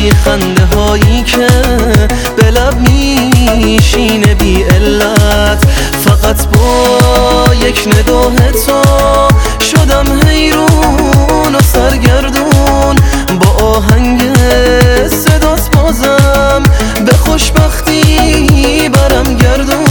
خنده هایی که به لب میشینه بی علت. فقط با یک نگاه تو شدم حیرون و سرگردون، با آهنگ صدات بازم به خوشبختی برم گردون.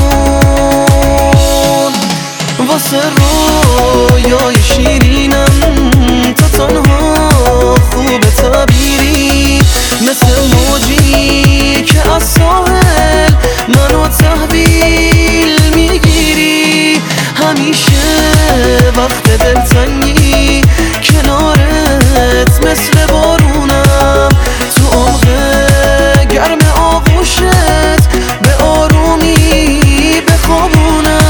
واسه رویای شیرینم تو تنها خوب تعبیری، مثل موجی که از ساحل منو تحویل میگیری. همیشه وقت دلتنگی کنارت مثل بارونم، تو عمق گرم آغوشت به آرومی بخوابونم.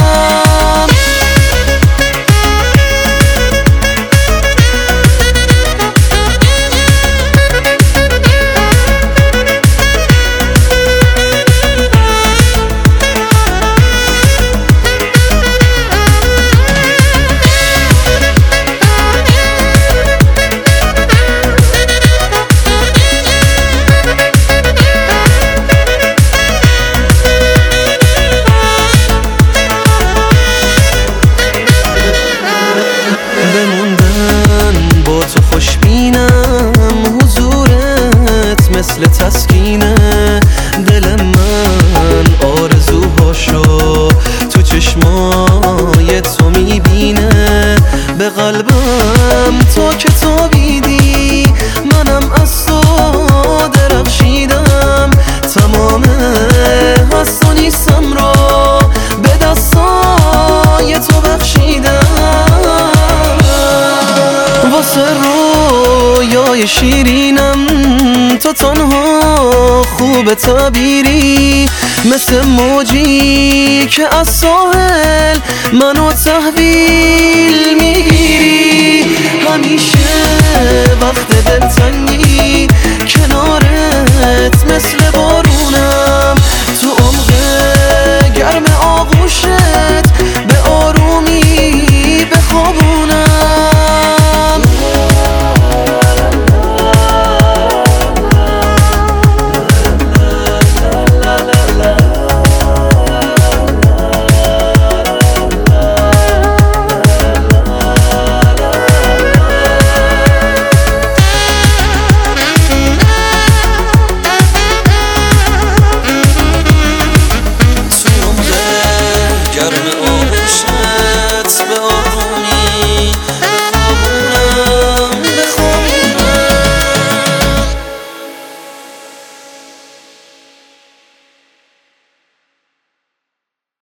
بموندن با تو خوشبینم، حضورت مثل تسکینه. دل من آرزوهاشو تو چشمای تو میبینه. به قلبم تو که تابیدی، منم از تو درخشیدم. تمام هست و نیستم رو به دستای تو بخشیدم. واسه رویای شیرینم تو تنها خوب تعبیری، مثل موجی که از ساحل منو تحویل میگیری. همیشه وقت دلتنگی